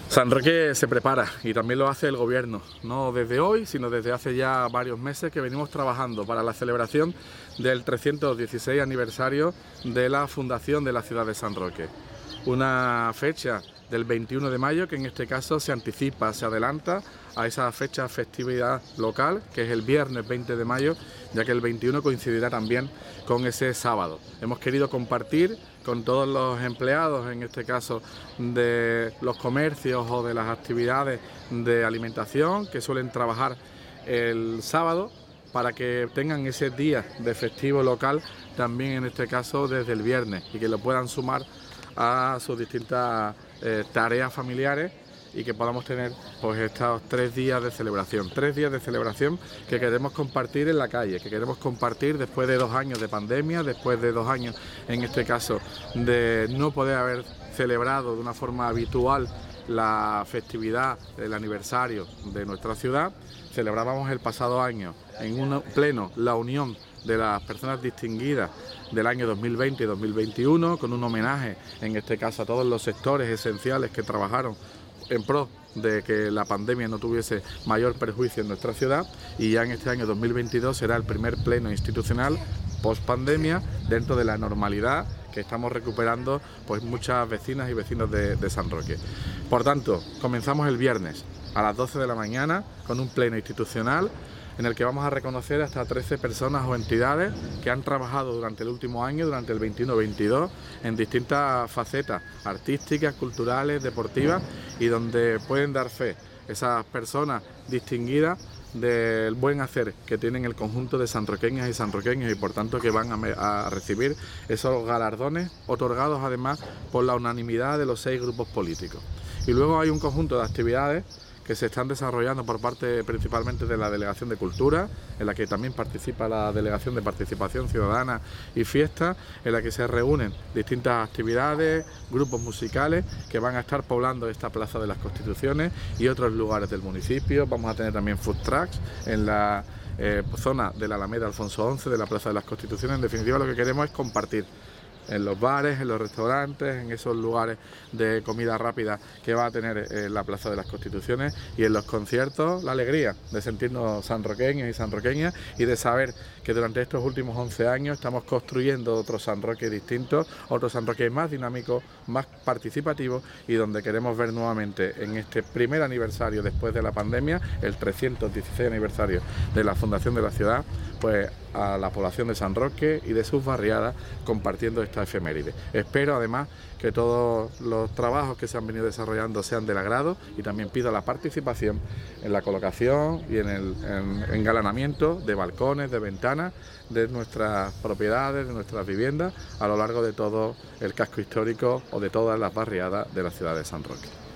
San Roque se prepara y también lo hace el gobierno, no desde hoy, sino desde hace ya varios meses que venimos trabajando para la celebración del 316 aniversario de la fundación de la ciudad de San Roque. Una fecha del 21 de mayo que en este caso se anticipa, se adelanta a esa fecha festividad local, que es el viernes 20 de mayo, ya que el 21 coincidirá también con ese sábado. Hemos querido compartir con todos los empleados, en este caso de los comercios o de las actividades de alimentación que suelen trabajar el sábado, para que tengan ese día de festivo local también en este caso desde el viernes y que lo puedan sumar a sus distintas tareas familiares y que podamos tener pues estos 3 días de celebración, 3 días de celebración que queremos compartir en la calle, que queremos compartir después de 2 años de pandemia, después de 2 años en este caso de no poder haber celebrado de una forma habitual la festividad del aniversario de nuestra ciudad. Celebrábamos el pasado año en un pleno la unión de las personas distinguidas del año 2020 y 2021, con un homenaje en este caso a todos los sectores esenciales que trabajaron en pro de que la pandemia no tuviese mayor perjuicio en nuestra ciudad, y ya en este año 2022 será el primer pleno institucional post pandemia dentro de la normalidad que estamos recuperando pues muchas vecinas y vecinos de San Roque. Por tanto, comenzamos el viernes a las 12 de la mañana con un pleno institucional en el que vamos a reconocer hasta 13 personas o entidades que han trabajado durante el último año, durante el 21-22, en distintas facetas artísticas, culturales, deportivas, y donde pueden dar fe esas personas distinguidas del buen hacer que tienen el conjunto de sanroqueñas y sanroqueños, y por tanto que van a recibir esos galardones otorgados además por la unanimidad de los 6 grupos políticos. Y luego hay un conjunto de actividades que se están desarrollando por parte principalmente de la Delegación de Cultura, en la que también participa la Delegación de Participación Ciudadana y Fiesta, en la que se reúnen distintas actividades, grupos musicales que van a estar poblando esta Plaza de las Constituciones y otros lugares del municipio. Vamos a tener también food trucks en la zona de la Alameda Alfonso XI, de la Plaza de las Constituciones. En definitiva, lo que queremos es compartir en los bares, en los restaurantes, en esos lugares de comida rápida que va a tener la Plaza de las Constituciones, y en los conciertos la alegría de sentirnos sanroqueños y sanroqueñas y de saber que durante estos últimos 11 años estamos construyendo otro San Roque distinto, otro San Roque más dinámico, más participativo, y donde queremos ver nuevamente en este primer aniversario después de la pandemia, el 316 aniversario de la fundación de la ciudad, pues a la población de San Roque y de sus barriadas compartiendo esta efeméride. Espero además que todos los trabajos que se han venido desarrollando sean del agrado, y también pido la participación en la colocación y en el engalanamiento de balcones, de ventanas de nuestras propiedades, de nuestras viviendas a lo largo de todo el casco histórico o de todas las barriadas de la ciudad de San Roque.